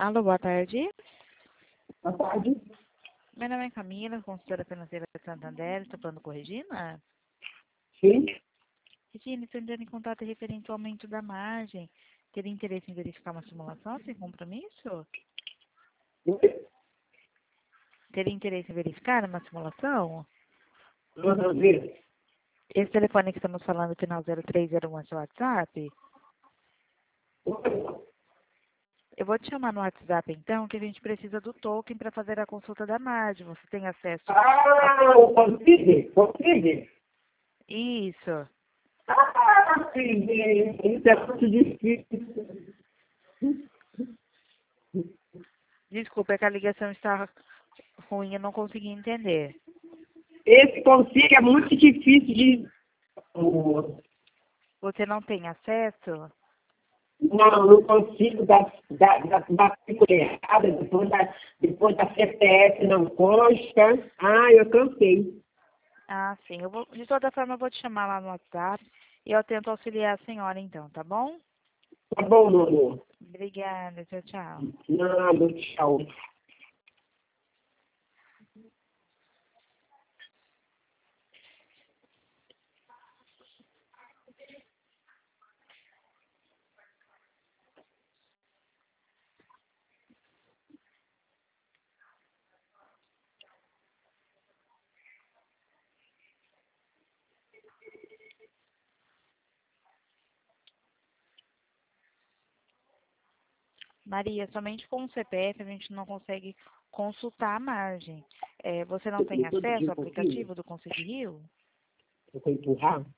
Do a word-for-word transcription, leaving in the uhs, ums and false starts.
Alô, boa tarde. Boa tarde. Meu nome é Camila, consultora financeira de Santander. Estou falando com a Regina? Sim? Regina, estou entrando em contato referente ao aumento da margem. Teria interesse em verificar uma simulação sem compromisso? Oi? Teria interesse em verificar uma simulação? Manda ver. Esse telefone que estamos falando, final zero três zero um, é seu WhatsApp? Oi? Eu vou te chamar no WhatsApp, então, que a gente precisa do token para fazer a consulta da margem. Você tem acesso? Ah, o Consigue? Consigue? Isso. Ah, sim, isso é muito difícil. Desculpa, é que a ligação está ruim, eu não consegui entender. Esse Consigue é muito difícil de... Você não tem acesso? Não, não consigo dar, dar, dar, dar figura errada, depois da, depois da C P F não consta. Ah, eu cansei. Ah, sim. Eu vou, de toda forma, eu vou te chamar lá no WhatsApp e eu tento auxiliar a senhora, então, tá bom? Tá bom, meu amor. Obrigada. Tchau, tchau. Nada, tchau. Maria, somente com o C P F a gente não consegue consultar a margem. É, você não tem Todo acesso dia ao um pouquinho. aplicativo do Conselho Rio? Eu vou empurrar.